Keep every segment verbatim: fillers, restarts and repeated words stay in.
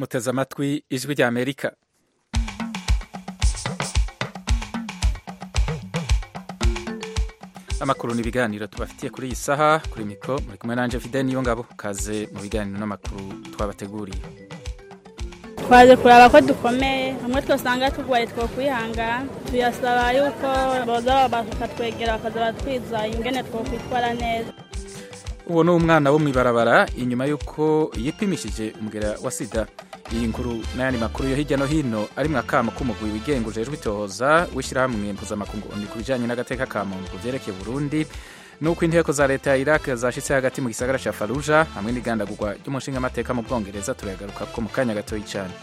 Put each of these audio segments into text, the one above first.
muteze amatwi ijwi rya Amerika. Amakuru n'ibiganiro tubafitiye kuri iyi saha, kuri mikro muri kumwe nanje Fidel Niyongabo. Kaze mu biganiro n'amakuru twabateguriye. Twaje kuraba ko dukomeye, hamwe twosanga tugwaye two kwihangana, tuyasaba yuko boza bakatwegera bakaza batwiza ingene two kwitwara neza. Uwo ni umwana wo mwibarabara inyuma yuko yipimishije umugera wa sida. Iyi nkuru n'ayandi makuru yo hirya no hino ari mu akamo k'umugwi wigenga ujejwe itohoza w'ishirahamwe mpuzamakungu ku bijanye n'agateka ka muntu ku vyerekeye Burundi, nuko inteko za leta ya Iraq zashitse hagati mu gisagara ca Fallujah hamwe n'igandagurwa ry'umushinga amateka mu Bwongereza. Turagaruka ko mu kanya gatoyi cyane.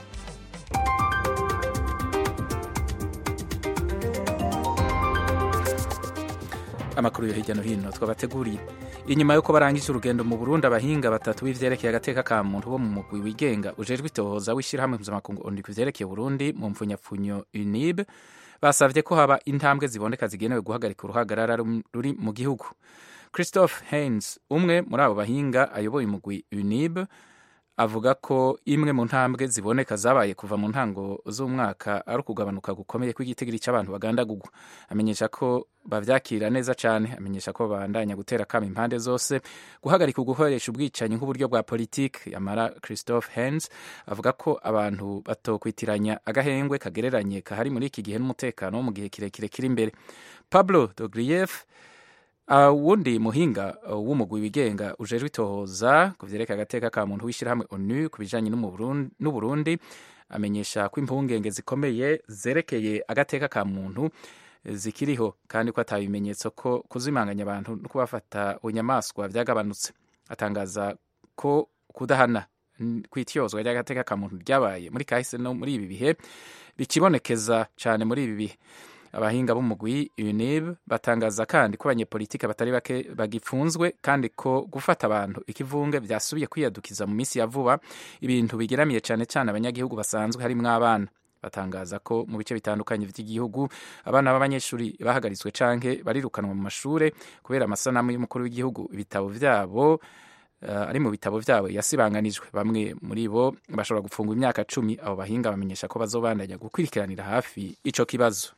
Amakuru yo hirya no hino twabateguriye. Inyuma yuko barangije urugendo mu Burundi, abahinga batatu b'ivyerekeye agateka ka muntu bo mu mugwi wigenga ujejwe itohoza w'ishirahamwe mpuzamakungu ku vyerekeye Burundi mu mpfunyapfunyo U N I B basavye ko haba intambwe ziboneka zigenewe guhagarika uruhagarara ruri mu gihugu. Christophe Haynes, umwe muri abo bahinga ayoboye umugwi U N I B, avuga ko imwe mu ntambwe ziboneka zabaye kuva mu ntango z'umwaka ari ukugabanuka gukomeye kw'igitigiri cy'abantu bagandagurwa. Amenyesha ko bavyakira neza cyane, amenyesha ko bandanya gutera kama impande zose guhagarika gukoresha ubwicanyi nk'uburyo bwa politiki. Yamara Christophe Haynes avuga ko abantu batokwitiranya agahengwe kagereranye kahari muri iki gihe n'umutekano wo mu gihe kirekire kiri imbere. Pablo Dogrieff, Uh, wundi muhinga uh, w'umugwi wigenga ujejwe itohoza ku vyerekeye agateka ka muntu w'ishirahamwe O N U ku bijanye n'Uburundi, amenyesha ko impungenge zikomeye zerekeye agateka ka muntu zikiriho kandi ko atabimenyetso ko kuzimanganya abantu no kubafata bunyamaswa vyagabanutse. Atangaza ko kudahana kwitiyozwa ry'agateka ka muntu ryabaye muri kahise no muri ibi bihe bikibonekeza cane muri ibi bihe. Abahinga b'umugwi U N I B batangaza kandi ko abanyepolitike batari bake bagipfunzwe kandi ko gufata abantu ikivunge vyasubiye kwiyadukiza mu misi ya vuba, ibintu bigeramiye cane cane abanyagihugu basanzwe harimwo abana. Batangaza ko mu bice bitandukanye vy'igihugu abana b'abanyeshuri bahagaritswe canke barirukanwa mu mashure kubera amasanamu y'umukuru w'igihugu ibitabo vyabo uh, ari mu bitabo vyabo yasibanganijwe. Bamwe muri bo bashobora gufungwa imyaka cumi. Abo bahinga bamenyesha ko bazobandanya gukurikiranira hafi ico kibazo.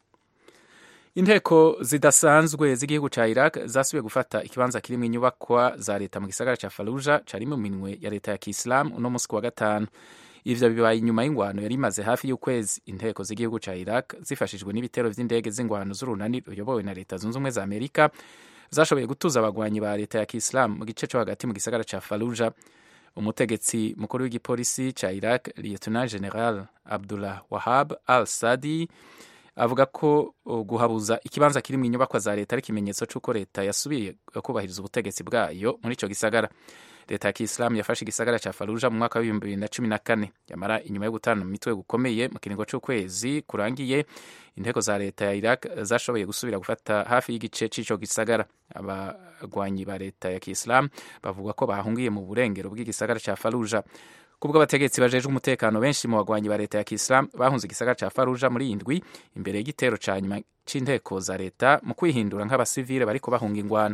Inteko zidasanzwe z'igihugu ca Iraq zasubiye gufata ikibanza kirimwo inyubakwa za leta mu gisagara ca Fallujah cari mu minwe ya leta ya Kiislamu uno musi wa gatanu. Ivyo bibaye inyuma y'ingwano yari imaze hafi y'ukwezi. Inteko z'igihugu ca Iraq zifashijwe n'ibitero vy'indege z'ingwano z'urunani ruyobowe na leta zunze ubumwe za Amerika zashoboye gutuza abagwanyi ba leta ya Kiislamu mu gice co hagati mu gisagara ca Fallujah. Umutegetsi mukuru w'igipolisi ca Iraq, Lieutenant General Abdullah Wahab al-Sadi, avuga ko guhabuza ikibanza kiri mu inyubakwa za leta ari ikimenyetso c'uko leta yasubiye kubahiriza ubutegetsi bwayo muri ico gisagara. Leta ya Kiislamu yafashe igisagara ca Fallujah mu mwaka w'ibihumbi bibiri na cumi na kane. Yamara inyuma yo gutana mu mitwe gukomeye mu kiringo c'ukwezi kurangiye, inteko za leta ya Iraq zashoboye gusubira gufata hafi y'igice c'ico gisagara. Abagwanyi ba leta ya Kiislamu bavuga ko bahungiye mu burengero bw'igisagara ca Fallujah. Kubwo abategetsi bajejwe umutekano, benshi mu bagwanyi ba leta ya Kiislamu bahunze igisagara ca Fallujah muri indwi imbere y'igitero ca nyuma c'inteko za leta mu kwihindura nk'abasivile bariko bahunga ingwano.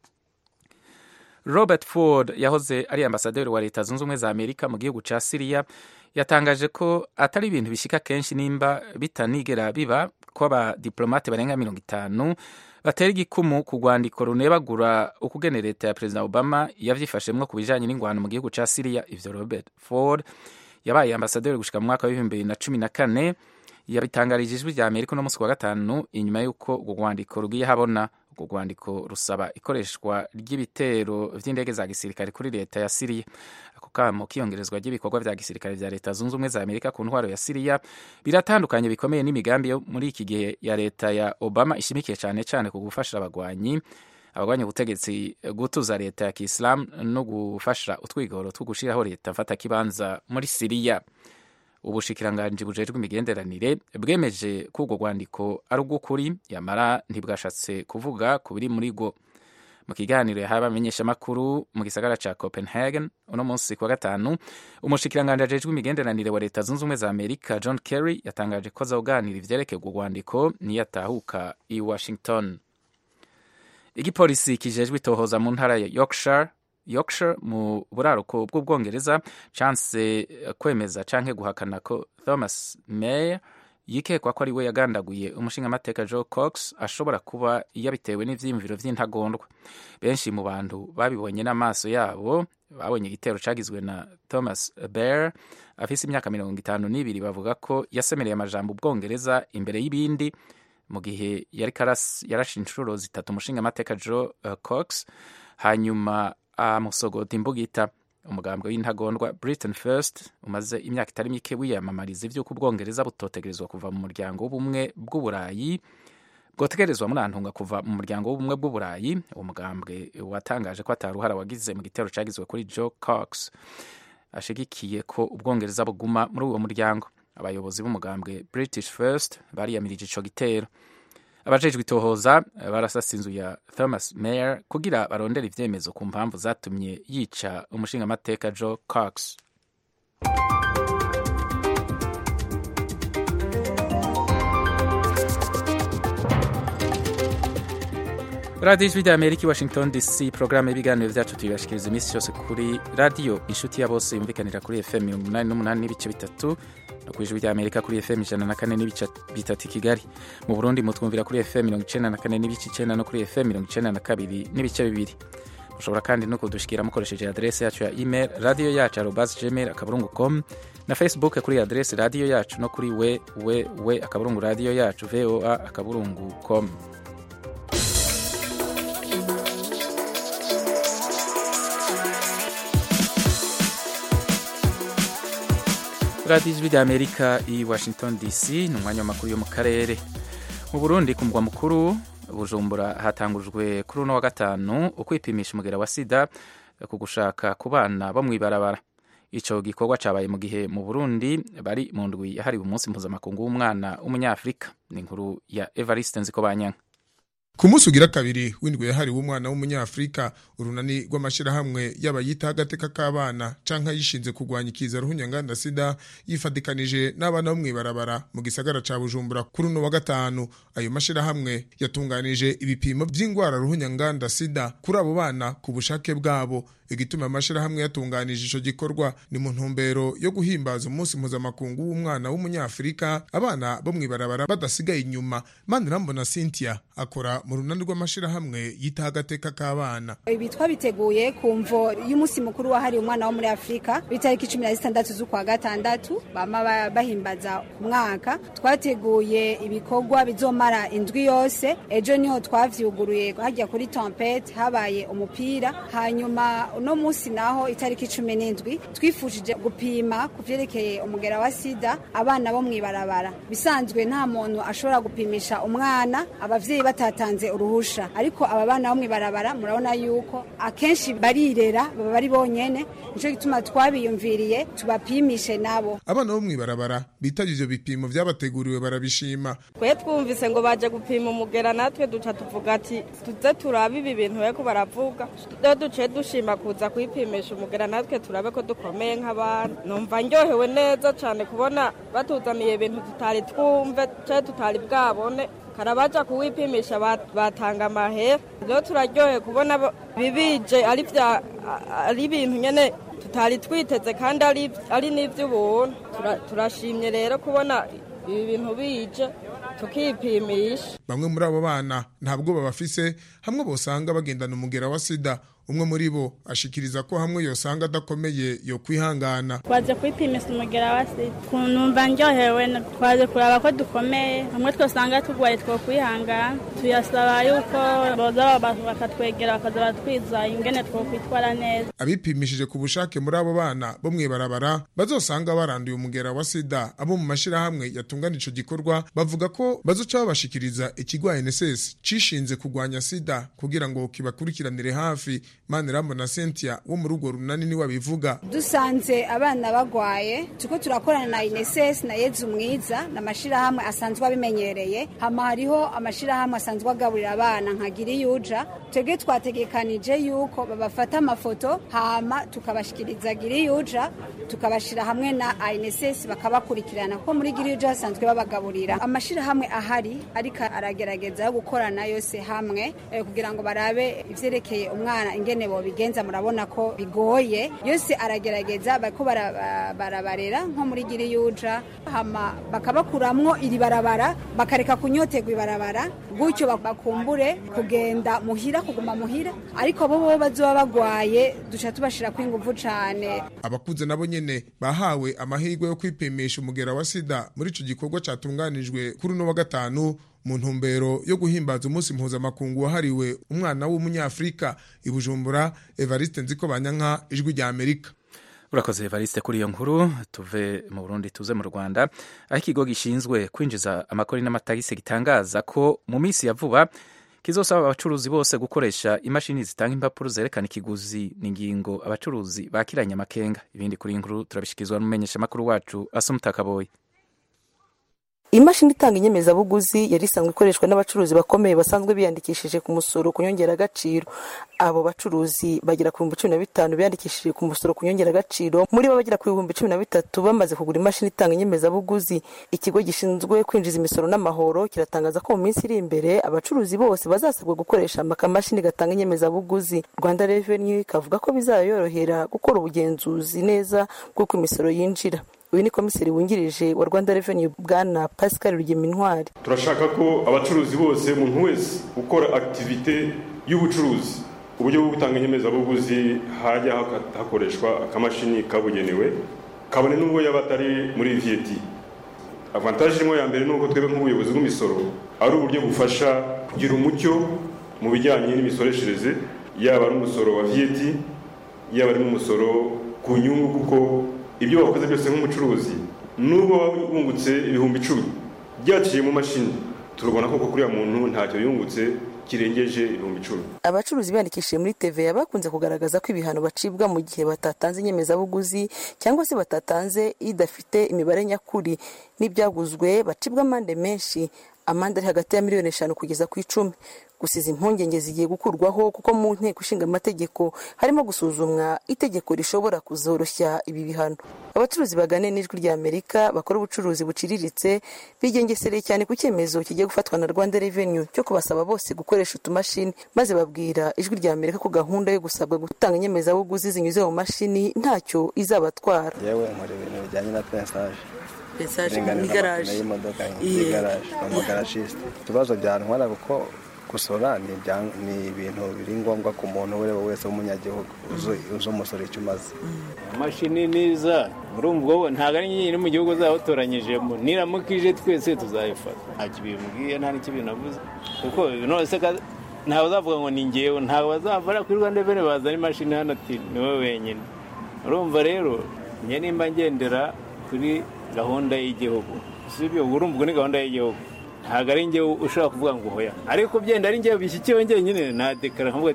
Robert Ford yahoze ari ambasaderi wa leta zunze ubumwe za Amerika mu gihugu ca Syria yatangaje ko atari ibintu bishika kenshi nimba bitanigera biba ko abadiplomate barenga mirongo itanu batera igikumu ku rwandiko runebagura ukugene leta ya Perezida Obama yavyifashemwo ku bijanye n'ingwano mu gihugu ca Syria. Ivyo Robert Ford yabaye ambasaderi gushika mu mwaka w'ibihumbi bibiri na cumi na kane yabitangarije ijwi rya Amerika no musi wa gatanu inyuma y'uko urwo rwandiko rugiye habona. Urwo rwandiko rusaba ikoreshwa ry'ibitero vy'indege za gisirikare kuri leta ya Syria. Ako kamo kiyongerezwa ry'ibikorwa vya gisirikare vya leta zunze ubumwe za Amerika ku ntwaro ya Syria biratandukanye bikomeye n'imigambi yo muri iki gihe ya leta ya Obama ishimikiye cane cane ku gufasha abagwanyi abagwanyi ubutegetsi gutuza leta ya Kiislamu no gufasha utwigoro two gushiraho leta mfata kibanza muri Syria. Ubushikiranganji bujejwe imigenderanire bwemeje ko urwo rwandiko ari urw'ukuri, yamara ntibwashatse kuvuga ku biri muri rwo. Mu kiganiro yahaye abamenyeshamakuru mu gisagara ca Copenhagen uno munsi ku wa gatanu, umushikiranganji ajejwe imigenderanire wa leta zunze ubumwe za Amerika John Kerry yatangaje ko azoganira ivyerekeye urwo rwandiko niyatahuka i Washington. Igipolisi kijejwe itohoza mu ntara ya Yorkshire Yorkshire mu buraruko bw'ubwongereza chance kwemeza canke guhakana ko Thomas Mayer yikekwa ko ari we yagandaguye umushingamateka Joe Cox ashobora kuba yabitewe n'ivyiyumviro vy'intagondwa. Benshi mu bantu babibonye n'amaso yabo babonye igitero cagizwe na Thomas Baer afise imyaka mirongo itanu n'ibiri bavuga ko yasemereye amajambo ubwongereza imbere y'ibindi mu gihe yari yarashe inshuro zitatu umushingamateka Joe uh, Cox hanyuma amusogota imbugita. Umugambwe w'intagondwa Britain First umaze imyaka itari mike wiyamamariza ivy'uko ubwongereza butotegerezwa kuva mu muryango w'ubumwe bw'uburayi bwotegerezwa murantunga kuva mu muryango w'ubumwe bw'uburayi. Uwo mugambwe watangaje ko ataruhara wagize mu gitero cagizwe kuri Joe Cox ashigikiye ko ubwongereza buguma muri uwo muryango. Abayobozi b'umugambwe British First bariyamirije ico gitero. Abajejwe itohoza barasasa inzu ya Thomas Mayer kugira barondera ivyemezo ku mpamvu zatumye yica umushingamateka Joe Cox. Radio Ijwi ry'Amerika, Washington D C. Programme y'ibiganiro vyacu tuyibashikiriza imisi yose kuri radio Inshuti ya Bose yumvikanira kuri F M mirongo umunani n'umunani n'ibice bitatu no kuri Ijwi ry'Amerika kuri F M ijana na kane n'ibice bitatu Kigali. Mu Burundi mutwumvira kuri F M mirongo icenda na kane n'ibice icenda no kuri F M mirongo icenda na kabiri n'ibice bibiri. Mushobora kandi no kudushikira mukoresheje adresse yacu ya email radio yacu arobase gmail akaburungu com na Facebook kuri adresse radio yacu no kuri we we we akaburungu radio yacu voa akaburungu com. Radio Ijwi ry'Amerika i Washington D C ni umwanya w'amakuru yo mu karere. Mu Burundi ku mugwa mukuru Bujumbura hatangujwe kuri uno wa gatanu ukwipimisha umugera wa sida ku gushaka ku bana bo mw'ibarabara. Ico gikorwa cabaye mu gihe mu Burundi bari mu ndwi yahariwe umunsi mpuzamakungu w'umwana w'umunyafrika. Ni inkuru ya Evariste Nzikobanyanka. Ku munsi ugira kabiri w'indwi yahariwe umwana w'umunyafrika, urunani rw'amashirahamwe y'abayita agateka k'abana canka yishinze kugwanya ikiza ruhunyanganda sida yifadikanije n'abana bo mw'ibarabara mu gisagara ca Bujumbura kuri uno wa gatanu. Ayo mashirahamwe yatunganije ibipimo vy'ingwara ruhunyanganda sida kuri abo bana ku bushake bwabo. Igituma amashirahamwe yatunganije ico gikorwa ni mu ntumbero yo guhimbaza umunsi mpuzamakungu w'umwana w'umunyafrika, abana bo mw'ibarabara badasigaye inyuma. Manirambona Cynthia akora mu runani rw'amashirahamwe yita agateka k'abana. Ibi twabiteguye kumvo y'umunsi mukuru wahariwe umwana wo muri Afrika bitariki cumi na zitandatu z'ukwa gatandatu bama bahimbaza umwaka. Twateguye ibikorwa bizomara indwi yose. Ejo niho twavyuguruye hajya kuri Tempete habaye umupira, hanyuma no musi naho itariki cumi n'indwi twifujije gupima kuvyerekeye umugera wa sida abana bo mw'ibarabara. Bisanzwe nta muntu ashobora gupimisha umwana abavyeyi batatanze uruhusha, ariko aba bana bo mw'ibarabara murabona yuko akenshi barirera baba bari bonyene, nico gituma twabiyumviriye tubapimishe nabo. Abana bo mw'ibarabara bitaje ivyo bipimo vyabateguriwe barabishima. Kwe twumvise ngo baje gupima umugera, natwe duca tuvuga ati tuze turabe ibi bintu bariko baravuga, duce dushima kuza kwipimisha umugera natwe turabe ko dukomeye nk'abana. Numva ndyohewe neza cyane kubona batuzaniye ibintu tutari twumve cyane tutari bwabone, karabaja kuwipimisha batanga amahera. Rero turaryohe kubona bibije ari vya ari ibintu nyene tutari twiteze kandi ari ari n'ivy'ubuntu. Turashimye rero kubona ibi bintu bije tukipimisha. Bamwe muri abo bana ntabwo babafise, hamwe bosanga bagendana umugera wa sida. Umwe muri bo ashikiriza ko hamwe yosanga adakomeye yo kwihangana. Twaje kwipimisha umugera wa sida kunumva ndyohewe, twaje kuraba ko dukomeye, hamwe twosanga tugwaye two kwihangana. Tuyasaba yuko boza bakatwegera bakaza batwiza ingene two kwitwara neza. Abipimishije ku bushake muri abo bana bo mw'ibarabara bazosanga baranduye umugera wa sida. Abo mu mashirahamwe yatunganije ico gikorwa bavuga ko bazoca babashikiriza ikigwa N S S cishinze kugwanya sida kugira ngo kibakurikiranire hafi. Manirambona Cynthia wo mu rugo runani ni wabivuga. Dusanze abana bagwaye tuko turakorana na N S S na Yezu Mwiza na mashirahamwe asanzwe abimenyereye. Hama hariho amashirahamwe asanzwe agaburira abana nka Giriyuja. Twebwe twategekanije yuko babafata amafoto hama tukabashikiriza Giriyuja, tukabashira hamwe na N S S bakabakurikirana ko muri Giriyuja asanzwe babagaburira. Amashirahamwe ahari ariko aragerageza gukorana yose hamwe eh, kugira ngo barabe ivyerekeye umwana ingene bo bigenza murabona ko bigoye yose aragerageza bako barabarera nko muri giri yuja hama bakabakuramwo iri barabara bakareka kunyotegwa ibarabara gutyo bakumbure kugenda muhira kuguma muhira ariko bo bo bazoba bagwaye duca tubashira kwinguvu cane. Abakuze nabo nyene bahawe amahirwe yo kwipimisha umugera wa sida muri ico gikorwa catunganijwe kuri no wa gatanu mu ntumbero yo guhimbaza umunsi mpuzamakungu wahariwe umwana w'umunyafrika i Bujumbura. Evariste Nzikobanyanka, Ijwi rya Amerika. Urakoze Evariste kuri iyo nkuru. Tuve mu Burundi tuze mu Rwanda aho ikigo gishinzwe kwinjiza amakori n'amatagisi gitangaza ko mu minsi ya vuba kizosaba abacuruzi bose gukoresha imashini zitanga impapuro zerekana ikiguzi n'ingingo abacuruzi bakiranye amakenga. Ibindi kuri inkuru turabishikizwa n'umumenyesha makuru wacu Asumta Kaboyi. Imashini itanga inyemezabuguzi yari isanzwe ikoreshwa n'abacuruzi bakomeye basanzwe biyandikishije ku musoro ku nyongera agaciro. Abo bacuruzi bagera ku bihumbi cumi na bitanu biyandikishije ku musoro ku nyongera agaciro, muri bo bagera ku bihumbi cumi na bitatu bamaze kugura imashini itanga inyemezabuguzi. Ikigo gishinzwe kwinjiza imisoro n'amahoro kiratangaza ko mu minsi iri imbere abacuruzi bose bazasabwa gukoresha akamashini gatanga inyemezabuguzi. Rwanda Revenue kavuga ko bizayorohera gukora ubugenzuzi neza bw'uko imisoro yinjira. Uyu ni komiseri wungirije wa Rwanda Revenue Bwana Pascal Rugemintwari. Turashaka ko abacuruzi bose umuntu wese ukora activité y'ubucuruzi uburyo bwo gutanga inyemezabuguzi hajya hakoreshwa akamashini kabugenewe kabone n'ubwo yabatari muri V A T. Avantage imwe ya mbere nuko twebwe nk'ubuyobozi bw'imisoro ari uburyo bufasha kugira umucyo mu bijyanye n'imisoreshereze yaba ari umusoro wa V A T yaba ari n'umusoro ku nyungu, kuko ibyo wakoze byose nk'umucuruzi nubwo wungutse ibihumbi icumi byaciye mu mashini turabona ko kuri ya muntu ntacyo yungutse kirengeje ibihumbi icumi. Abacuruzi biyandikishije muri T V A bakunze kugaragaza ko ibihano bacibwa mu gihe batatanze inyemezabuguzi cyangwa se batatanze idafite imibare nyakuri n'ibyaguzwe bacibwa amande menshi, amande ari hagati ya miliyoni eshanu kugeza ku icumi. Gusiza impungenge zigiye gukurwaho kuko mu nteko ishinga amategeko harimo gusuzumwa itegeko rishobora kuzoroshya ibi bihano. Abacuruzi bagane n'Ijwi rya Amerika bakora ubucuruzi buciriritse bigengesereye cyane ku cyemezo kigiye gufatwa na Rwanda Revenue cyo kubasaba bose gukoresha utumashini, maze babwira Ijwi rya Amerika ko gahunda yo gusabwa gutanga inyemezabuguzi zinyuze mu mashini ntacyo izabatwara. Yewe nkore ibintu bijyanye na pensage pensage mu garage y'imodoka mu garage mu garagiste. Tubazo byantwara kuko gusora ni ni ibintu biri ngombwa ku muntu wese w'umunyagihugu uzo umusoro icyo umaze. Amashini niza urumva ntago ari nyine mu gihugu zahotoranyijemo niramukije twese tuzayifata. Ntacyo bimbwiye nta n'icyo binavuze kuko nose ntawe uzavuga ngo ni ngewe, ntawe bazavara kuri Rwanda Revenue bazana imashini hano ati ni wowe wenyine. Urumva rero njye nimba ngendera kuri gahunda y'igihugu, sibyo urumva ni gahunda y'igihugu, ntago ari njyewe ushobora kuvuga ngo hoya, ariko byenda ari njyewe bishyikiwe njye nyine na dekara nkavuga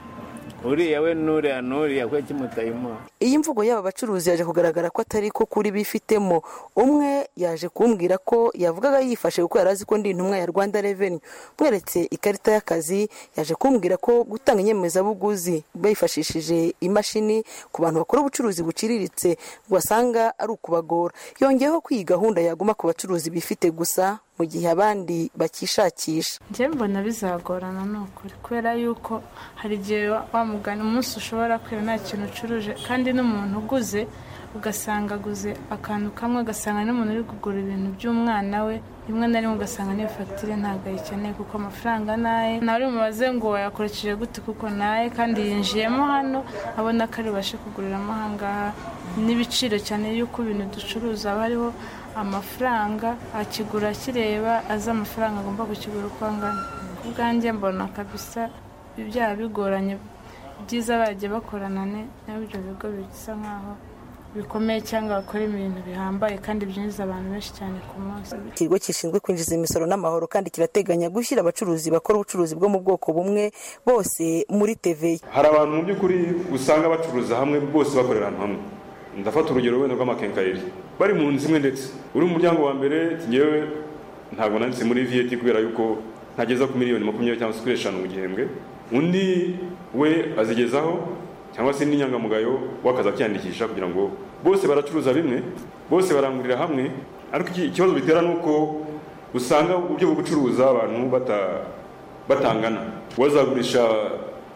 uriya we nuriya nuriya ko kimutayimo. Iyi mvugo y'aba bacuruzi yaje kugaragara ko atari ko kuri bifitemo. Umwe yaje kumbwira ko yavugaga yifashe kuko yarazi ko ndi intumwa ya Rwanda Revenue. Mweretse ikarita y'akazi yaje kumbwira ko gutanga inyemezabuguzi bayifashishije imashini ku bantu bakora ubucuruzi buciriritse ngo asanga ari ukubagora. Yongeyeho ko iyi gahunda yaguma ku bacuruzi bifite gusa mu gihe abandi bakishakisha. Nje mbona bizagorana n'ukuri kubera yuko hari gihe wamugana umunsi ushobora kwira nta kintu ucuruje, kandi n'umuntu uguze ugasanga aguze akantu kamwe, ugasanga n'umuntu uri kugura ibintu by'umwana we rimwe na rimwe ugasanga niyo fagitire ntabwo ayikeneye kuko amafaranga naye nawe mubaze ngo wayakoresheje gute kuko naye kandi yinjiyemo hano abona ko ari bubashe kuguriramo ahangaha n'ibiciro cyane yuko ibintu ducuruza aba hariho amafaranga akigura kireba aza amafaranga agomba kukigura uko angana. Ubwanjye mbona kabisa ibyaha bigoranye, byiza bagiye bakorana n'ibyo bigo bisa nkaho bikomeye cyangwa bakora ibintu bihambaye kandi byinjiza abantu benshi cyane ku munsi. Ikigo gishinzwe kwinjiza imisoro n'amahoro kandi kirateganya gushyira abacuruzi bakora ubucuruzi bwo mu bwoko bumwe bose muri T V A. Hari abantu mu by'ukuri usanga bacuruza hamwe bose bakorera hamwe. Ndafata urugero wenda rw'amakenkayeri bari mu nzu imwe, ndetse uri mu muryango wa mbere ngewe ntabwo nanditse muri V A T kubera yuko ntageza ku miliyoni makumyabiri cyangwa se kuri eshanu mu gihembwe, undi we azigezaho cyangwa se n'inyangamugayo wakaza kwiyandikisha kugira ngo bose baracuruza bimwe, bose barangurira hamwe. Ariko ikibazo bitera nuko usanga uburyo bwo gucuruza abantu bata batangana. Wazagurisha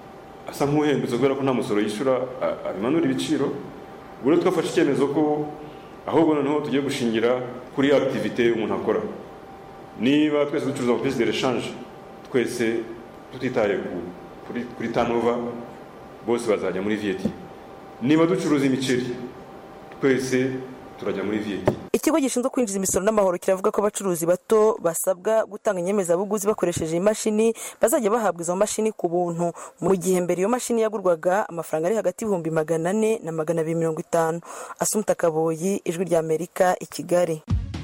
asa nk'uhembutse kubera ko nta musoro yishyura abimanura ibiciro. Ubwo rero twafashe icyemezo ko ahubwo noneho tugiye gushingira kuri activité umuntu akora. Niba twese ducuruza mu pièce de rechange twese tutitaye kuri kuri turnover bose bazajya muri V A T. Niba ducuruza imiceri twese turajya muri V A T. Ikigo gishinzwe kwinjiza imisoro n'amahoro kiravuga ko abacuruzi bato basabwa gutanga inyemezabuguzi bakoresheje imashini bazajya bahabwa izo mashini ku buntu, mu gihe mbere iyo mashini yagurwaga amafaranga ari hagati y'ibihumbi magana ane na magana abiri mirongo itanu. Asumta Kaboyi, Ijwi rya Amerika, i Kigali.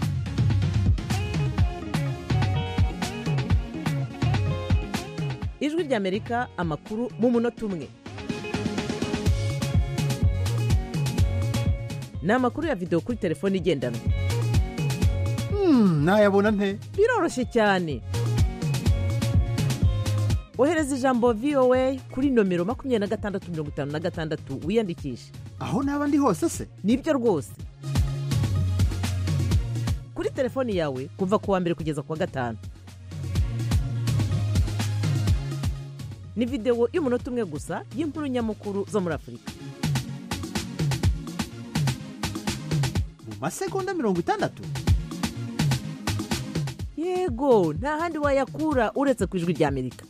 Ijwi rya Amerika, amakuru mu munota umwe. Ni amakuru ya video kuri telefone igendanwa. Hmm, nayabona nte? Biroroshye cyane. Ohereza ijambo V O A kuri nomero makumyabiri na gatandatu mirongo itanu na gatandatu wiyandikishe. Aho naba ndi hose se? Nibyo rwose. Kuri telefone yawe kuva ku wa mbere kugeza ku wa gatanu. Ni video y'umunota umwe gusa y'inkuru nyamukuru zo muri Afurika. Masegonda mirongo itandatu. Yego, nta handi wayakura uretse ku Ijwi rya Amerika.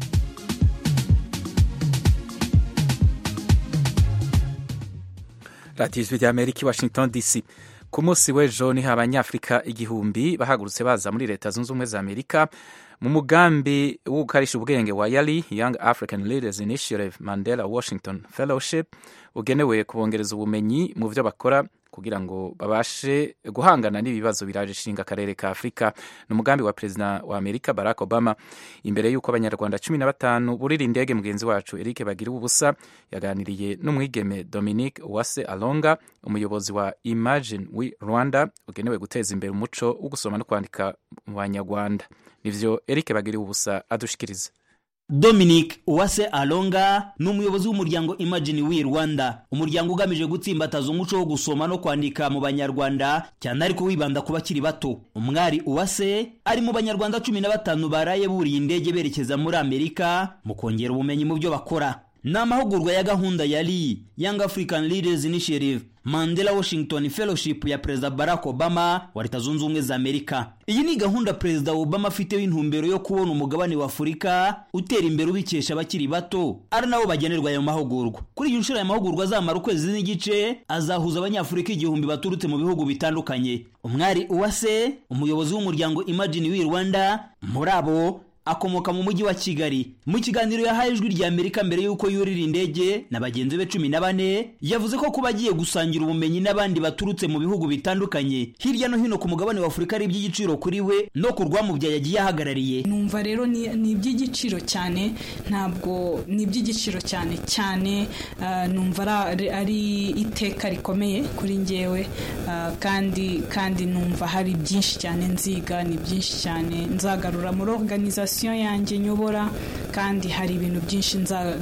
Radio Ijwi rya Amerika, Washington D C. Ku munsi w'ejo niho abanyafrika igihumbi bahagurutse baza muri Leta Zunze Ubumwe za Amerika mu mugambi wo gukarisha ubwenge wa YALI, Young African Leaders Initiative Mandela Washington Fellowship, ugenewe kubongereza ubumenyi mu byo bakora kugira ngo babashe guhangana n'ibibazo biraje ishinga akarere ka Afrika. Ni umugambi wa Perezida wa Amerika Barack Obama. Imbere y'uko abanyarwanda cumi na batanu burira indege, mugenzi wacu Eric Bagira ubusa yaganiriye n'umwigeme Dominique Uwase Alonga, umuyobozi wa Imagine We Rwanda, ugenewe guteza imbere umuco wo gusoma no kwandika mu Banyarwanda. Nivyo Eric Bagira ubusa adushikiriza. Dominique Uwase Alonga ni umuyobozi w'umuryango Imagine We Rwanda, umuryango ugamije gutsimbataza umuco wo gusoma no kwandika mu Banyarwanda, cyane ariko wibanda ku bakiri bato. Umwari Uwase ari mu Banyarwanda cumi na batanu baraye buriye indege berekeza muri Amerika mu kongera ubumenyi mu byo bakora. Ni amahugurwa ya gahunda YALI, Young African Leaders Initiative Mandela Washington Fellowship ya Perezida Barack Obama wa Leta Zunze Ubumwe za Amerika. Iyi ni gahunda Perezida Obama afite w'intumbero yo kubona umugabane wa Afurika utera imbere ubikesha abakiri bato, ari nabo bagenerwa ayo mahugurwa. Kuri iyi nshuro ya mahugurwa azamara ukwezi n'igice, azahuza abanyafurika igihumbi baturutse mu bihugu bitandukanye. Umwari Uwase, umuyobozi w'umuryango Imagine We Rwanda, muri abo akomoka mu mujyi wa Kigali. Mu kiganiro yahaye Ijwi rya Amerika mbere yuko yurira indege na bagenzi be cumi na bane, yavuze ko kuba agiye gusangira ubumenyi n'abandi baturutse mu bihugu bitandukanye hirya no hino ku mugabane wa Afurika ari iby'igiciro kuri we no kurwamubya yagiye ahagarariye. Numva rero ni, ni iby'igiciro cyane, ntabwo ni iby'igiciro cyane cyane, uh, numva ari, ari iteka rikomeye kuri njyewe, uh, kandi kandi numva hari byinshi cyane nziga, ni byinshi cyane nzagarura muri organization yanjye nyobora, kandi hari ibintu byinshi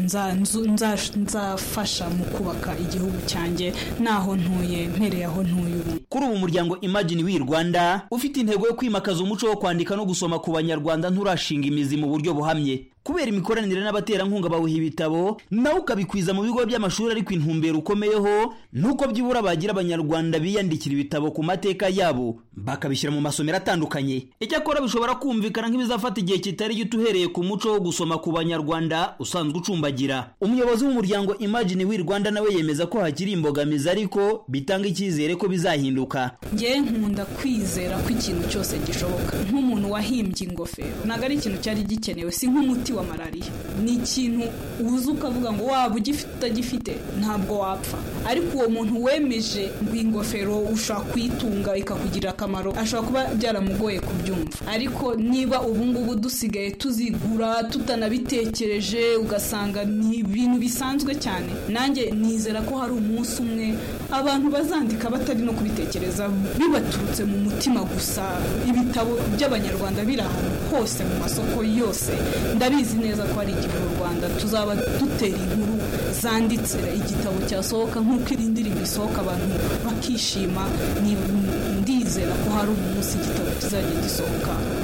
nzafasha mu kubaka igihugu cyanjye naho ntuye, mpereye aho ntuye ubu. Kuri ubu muryango Imagine We Rwanda ufite intego yo kwimakaza umuco wo kwandika no gusoma ku Banyarwanda nturashinga imizi mu buryo buhamye. Kubera imikoranire n'abaterankunga bawuha ibitabo nawe ukabikwiza mu bigo by'amashuri, ariko intumbero ukomeyeho nuko byibura bagira Abanyarwanda biyandikira ibitabo ku mateka yabo bakabishyira mu masomero atandukanye. Icyakora bishobora kumvikana nk'ibizafata igihe kitari gito uhereye ku muco wo gusoma ku Banyarwanda usanzwe ucumbagira. Umuyobozi w'umuryango Imagine We Rwanda nawe yemeza ko hakiri imbogamizi, ariko bitanga icyizere ko bizahinduka. Nge nkunda kwizera ko ikintu cyose gishoboka. Nk'umuntu wahimbye ingofero, ntago ari ikintu cyari gikenewe, si nk'umuti wa malaria, ni ikintu uza ukavuga ngo waba ugifite utagifite ntabwo wapfa, ariko uwo muntu wemeje ngo ingofero ushaka kuyitunga ikakugirira akamaro ashobora kuba byaramugoye kubyumva. Ariko niba ubu ngubu dusigaye tuzigura tutanabitekereje, ugasanga ni ibintu bisanzwe cyane, nanjye nizera ko hari umunsi umwe abantu bazandika batari no kubitekereza, bibaturutse mu mutima gusa. Ibitabo by'Abanyarwanda biri ahantu hose mu masoko yose, ndabizi neza ko ari igihe u Rwanda tuzaba dutera inkuru zanditse, igitabo cyasohoka nk'uko irindirimbo isohoka abantu bakishima. Ndizera ko hari umunsi igitabo kizajya gisohoka abantu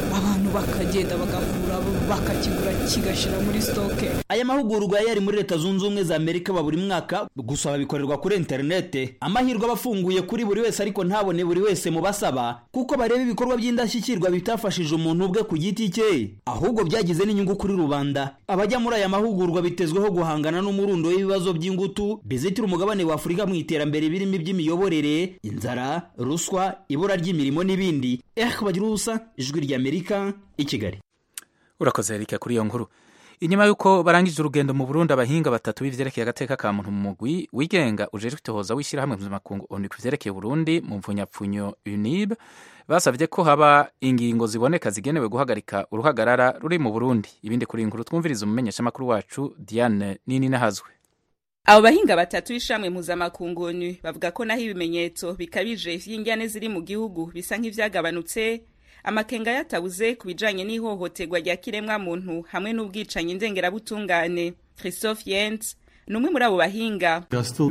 abantu bakagenda bagahura bakakigura kigashira muri stoke. Aya mahugurwa yari muri Leta Zunze Ubumwe za Amerika ba buri mwaka, gusa babikorerwa kuri internet. Amahirwe abafunguye kuri buri wese, ariko ntabone buri wese mu basaba, kuko bareba ibikorwa by'indashyikirwa bitafashije umuntu ubwe ku giti cye, ahubwo byagize n'inyungu kuri rubanda. Abajya muri aya mahugurwa bitezweho guhangana n'umurundo w'ibibazo by'ingutu bizitira umugabane wa Afurika mu iterambere birimo iby'imiyoborere, inzara, ruswa, ibura ry'imirimo n'ibindi. Eh bagira ubusa, ijwi ry'Amerika i Kigali. Urakoze Erika kuri iyo nkuru. Inyuma yuko barangije urugendo mu Burundi, abahinga batatu b'ivyerekeye agateka ka muntu mu mugwi wigenga ujejwe itohoza wishira hamwe mpuzamakungu ONU kuvyerekeye Burundi mu mvunyapfunyo U N I B basavye ko haba ingingo ziboneka zigenewe guhagarika uruhagarara ruri mu Burundi. Ibindi kuri inkuru twumviriza umumenyesha makuru wacu Diane Nini Nahazwe. Abo bahinga batatu b'ishamwe mpuzamakungu ONU bavuga ko naho ibimenyetso bikabije vy'ingyane ziri mu gihugu bisa nk'ivyagabanutse, amakenga yatabuze kubijanye n'ihohoterwa rya kiremwa muntu hamwe n'ubwicanyi ndengerabutungane. Christophe Yentz numwe muri abo bahinga.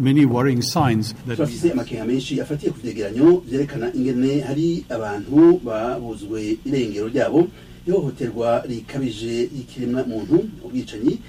Turafise amakenga menshi afatiye ku vyegeranyo vyerekana ingene hari abantu babuzwe irengero ryabo, ihohoterwa rikabije y'ikiremwa muntu, ubwicanyi,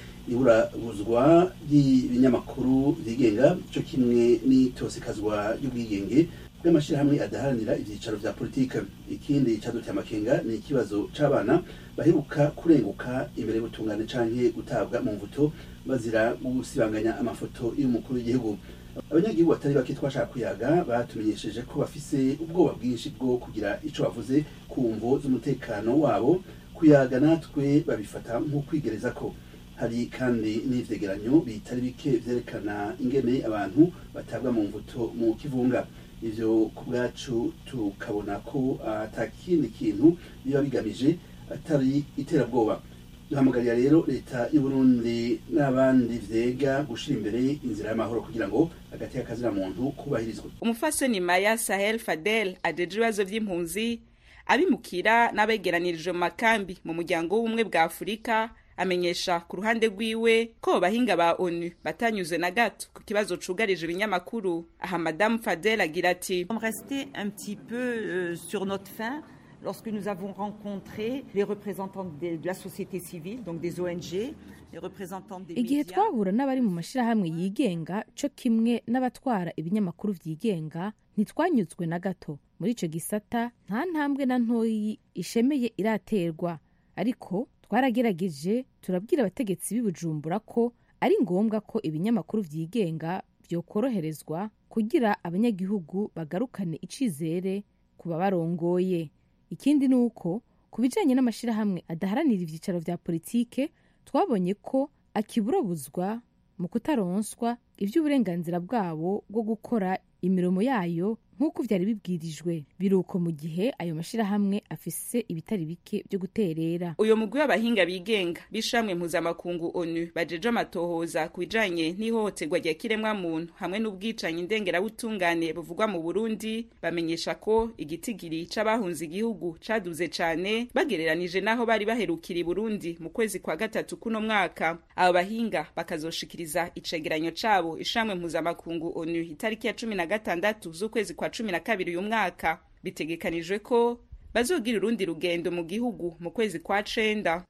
iburabuzwa ry'ibinyamakuru vyigenga, cyo kimwe n'itosekazwa y'ubwigenge bw'amashirahamwe adaharanira ivyicaro vya politika. Ikindi caduteye amakenga ni ikibazo c'abana baheruka kurenguka imbere y'ubutungane canke gutabwa mu mvuto bazira gusibanganya amafoto y'umukuru w'igihugu. Abanyagihugu batari bake twashaka kuyaga batumenyesheje ko bafise ubwoba bwinshi bwo kugira ico bavuze ku mvo z'umutekano wabo. Kuyaga natwe babifata nko kwigereza ko. Hari kandi n'ivyegeranyo bitari bike vyerekana ingene abantu batabwa mu mvuto mu kivunga. Ivyo ku bwacu tukabona ko atakindi kintu biba bigamije atari iterabwoba. Duhamagarira rero leta y'u Burundi n'abandi vyega gushira imbere inzira y'amahoro kugira ngo agateka kazira muntu kubahirizwe. Umufasoni Maya Sahel Fadel adeje ibibazo vy'impunzi, abimukira n'abegeranirije mu makambi mu muryango w'ubumwe bwa Afurika, amenyesha ku ruhande rwiwe ko bahinga ba ONU batanyuze na gato ku kibazo cugarije ibinyamakuru. Aha Madame Fadel agira ati: On restait un petit peu euh, sur notre faim lorsque nous avons rencontré les représentants de, de la société civile, donc des O N G, les représentants des médias. Igihe twahura n'abari mu mashirahamwe yigenga cyo kimwe n'abatwara ibinyamakuru vyigenga, ntitwanyuzwe na gato. Muri ico gisata nta ntambwe na ntoyi ishemeye iraterwa, ariko twaragerageje turabwira abategetsi b'Ibujumbura ko ari ngombwa ko ibinyamakuru vyigenga vyokoroherezwa kugira abanyagihugu bagarukane icizere kuba barongoye. Ikindi nuko kubijanye n'amashirahamwe adaharanira ivyicaro vya politike, twabonye ko akiburabuzwa mu kutaronswa ivy'uburenganzira bwabo bwo gukora imirimo yayo nk'uko vyari bibwirijwe. Biruko mu gihe ayo mashirahamwe afise ibitari bike byo guterera. Uyo mugwi w'abahinga bigenga bishamwe mpuzamakungu ONU bajeje amatohoza kubijanye n'ihohoterwa rya kiremwa muntu hamwe n'ubwicanyi ndengerabutungane buvugwa mu Burundi, bamenyesha ko igitigiri c'abahunze igihugu caduze cane bagereranije naho bari baherukira i Burundi mu kwezi kwa gatatu kuno mwaka. Abo bahinga bakazoshikiriza icegeranyo cabo ishamwe mpuzamakungu ONU itariki ya cumi na gatandatu z'ukwezi kwa cumi na kabiri uyu mwaka. Bitegekanijwe ko bazogira urundi rugendo mu gihugu mu kwezi kwa cenda.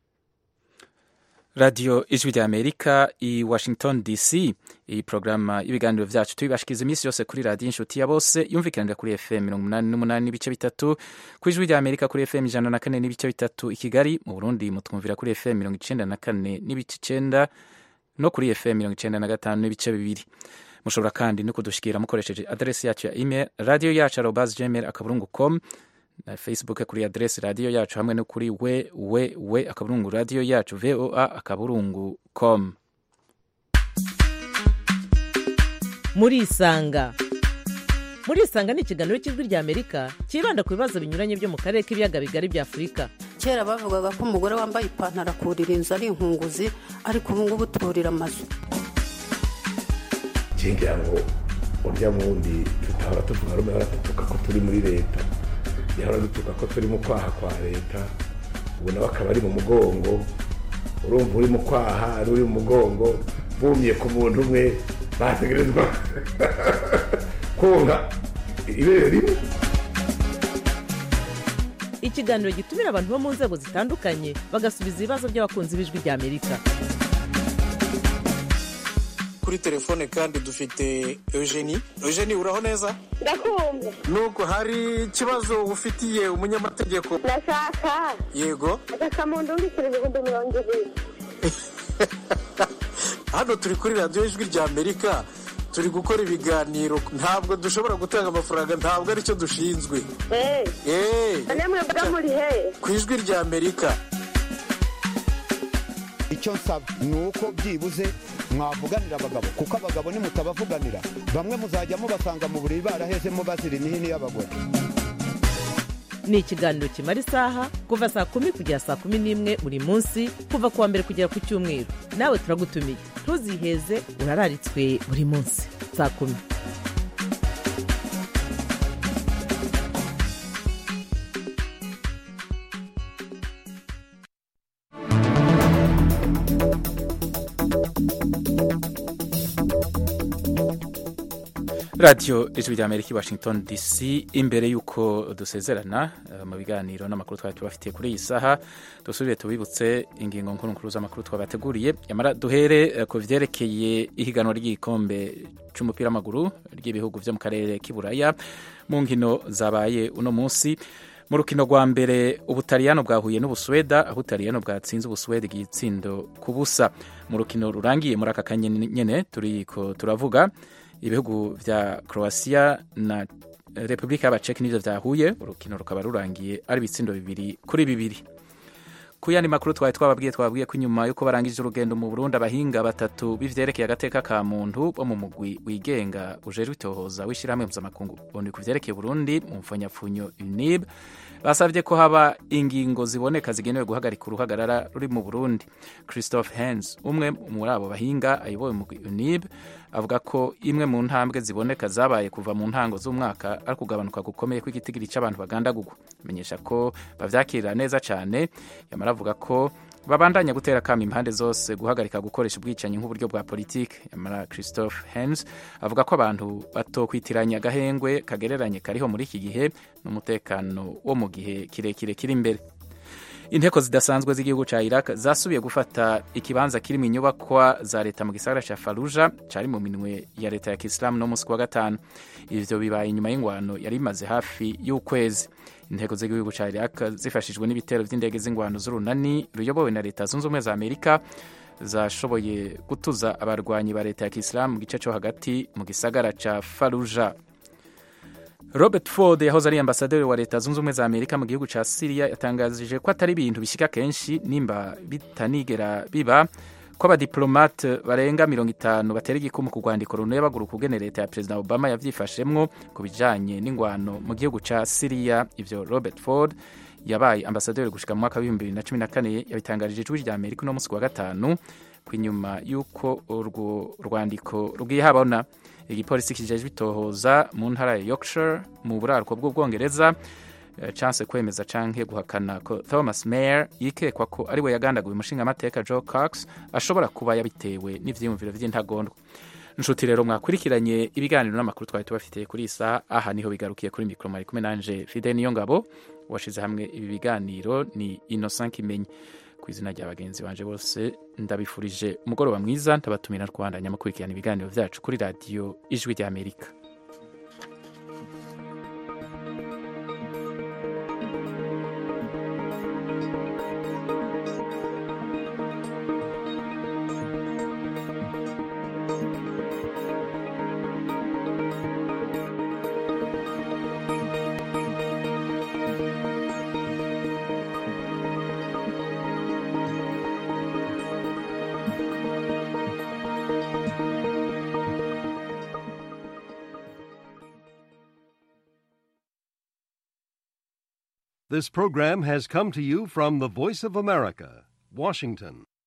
Radio Ijwi rya Amerika i Washington D C. Iyi programa y'ibiganiro vyacu tubibashikiza imisi yose kuri radio Inshuti ya Bose yumvikanira kuri F M mirongo umunani n'umunani n'ibice bitatu, ku Ijwi rya Amerika kuri F M ijana na kane n'ibice bitatu i Kigali. Mu Burundi mutwumvira kuri F M mirongo icenda na kane n'ibice icenda no kuri F M mirongo icenda na gatanu n'ibice bibiri. Mushobora kandi no kudushikira mukoresheje adresi yacu ya email radio yacu arobase gmail akaburungu com, na Facebook kuri adresi radio yacu hamwe no kuri we we we akaburungu radio yacu voa akaburungu com. Muri Isanga. Muri Isanga ni ikiganiro cy'Ijwi rya Amerika kibanda ku bibazo binyuranye byo mu karere k'ibiyaga bigari bya Afurika. Kera bavugaga ko umugore wambaye ipantaro akurira inzu ari inkunguzi, ariko ubu ngubu turira amazu. Kingira ngo urya mundi tutahora tuvuga rumwe baratutuka ko turi muri leta, yahora dutuka ko turi mu kwaha kwa leta, ubu nawe akaba ari mu mugongo. Urumva uri mu kwaha ari uri mu mugongo, bumye ku muntu umwe bategerezwa konga ibere rimwe. ikiganiro gitumira abantu bo mu nzego zitandukanye bagasubiza ibibazo by'abakunzi b'ijwi ry'Amerika. Kuri telefone kandi dufite Eugenie. Eugenie, uraho neza? Ndakumva. Nuko hari ikibazo ufitiye umunyamategeko? Ndashaka. Yego. Ndashaka mu ndungikire ibihumbi mirongo ibiri. Hano turi kuri radiyo ijwi ry'Amerika, turi gukora ibiganiro, ntabwo dushobora gutanga amafaranga, ntabwo aricyo dushinzwe. Eh. Eh. Namwe bwa muri he? Ku ijwi ry'Amerika. Icyo nsaba ni uko byibuze mwavuganira abagabo, kuko abagabo nimutabavuganira bamwe muzajya mubasanga mu buriri barahezemo bazira imihini y'abagore. Ni ikiganiro kimara isaha kuva saa kumi kugera saa kumi n'imwe buri munsi, kuva kuwa mbere kugera ku cyumweru. Nawe turagutumiye, ntuziheze, urararitswe buri munsi saa kumi. Radio ijwi ry'Amerika i Washington D C. Imbere y'uko dusezerana uh, mu biganiro n'amakuru twari tubafitiye kuri iyi saha, dusubire tubibutse ingingo nkuru nkuru z'amakuru twabateguriye. Yamara duhere uh, ku vyerekeye ihiganwa ry'igikombe c'umupira w'amaguru ry'ibihugu vyo mu karere k'Iburaya mu nkino zabaye uno munsi. Mu rukino rwa mbere Ubutaliyano bwahuye n'Ubusweda, aho Ubutaliyano bwatsinze Ubusweda igitsindo ku busa. Mu rukino rurangiye muri aka kanya nyene turiko turavuga, ibihugu vya Croatia na Republika y'Abaceki nivyo vyahuye, urukino rukaba rurangiye ari ibitsindo bibiri kuri bibiri. Ku yandi makuru twari twababwiye twababwiye ko inyuma yuko barangije urugendo mu Burundi, abahinga batatu b'ivyerekeye agateka ka muntu bo mu mugwi wigenga ujejwe itohoza w'ishirahamwe mpuzamakungu oni ku vyerekeye Burundi mu mfanyapfunyo U N I B basabye ko haba ingingo ziboneka zigenewe guhagarika uruhagarara ruri mu Burundi. Christophe Hens, umwe muri abo bahinga ayoboye mu U N I B, avuga ko imwe mu ntambwe ziboneka zabaye kuva mu ntango z'umwaka ari kugabanuka gukomeye kw'igitigiri c'abantu bagandagurwa. Menyesha ko bavyakirira neza cane, yamara avuga ko babandanya gutera kama impande zose guhagarika gukoresha ubwicanyi nk'uburyo bwa politike. Yamara Christophe Hens avuga ko abantu batokwitiranya agahengwe kagereranye kariho muri iki gihe n'umutekano wo mu gihe kirekire kiri imbere. Inteko zidasanzwe z'igihugu ca Iraq zasubiye gufata ikibanza kiri mu nyubakwa za leta mu gisagara ca Fallujah cari mu minwe ya leta ya Kisilamu no musi wa gatanu. Ivyo bibaye inyuma y'ingwano yari imaze hafi y'ukwezi. Inteko z'igihugu ca Iraq zifashijwe n'ibitero vy'indege z'ingwano z'urunani ruyobowe na leta zunze ubumwe za Amerika zashoboye gutuza abarwanyi ba leta ya Kisilamu mu gice co hagati mu gisagara ca Fallujah. Robert Ford yahoze ari ambasaderi wa leta zunze ubumwe za Amerika mu gihugu ca Syria yatangajije ko atari ibintu bishika kenshi nimba bitanigera biba ko abadiplomate barenga mirongo itanu batera igikumu ku rwandiko runebagura ukugene leta ya Perezida Obama yavyifashemwo ku bijanye n'ingwano mu gihugu ca Syria. Ivyo Robert Ford yabaye ambasaderi gushika mu mwaka w'ibihumbi bibiri na cumi na kane yabitangarije ijwi rya Amerika no musi wa gatanu kwinyuma yuko urwo rwandiko rugiye habona. Igipolisi kijejwe itohoza mu ntara ya Yorkshire mu buraruko bw'Ubwongereza chance kwemeza canke guhakana ko Thomas Mayer yikekwa ko ari we yagandaguye umushinga amateka Joe Cox ashobora kuba yabitewe n'ivyiyumviro vy'intagondwa. Nshuti rero mwakurikiranye ibiganiro n'amakuru twari tubafitiye kuri isa, aha niho bigarukiye kuri mikro mari kumwe nanje Fidel Niyongabo. Washize hamwe ibi biganiro ni Innocent Kimenyi. Ku izina rya bagenzi banje bose ndabifurije umugoroba mwiza, ndabatumira Rwanda nyamukurikirana ibiganiro vyacu kuri radio Ijwi rya Amerika. This program has come to you from the Voice of America, Washington.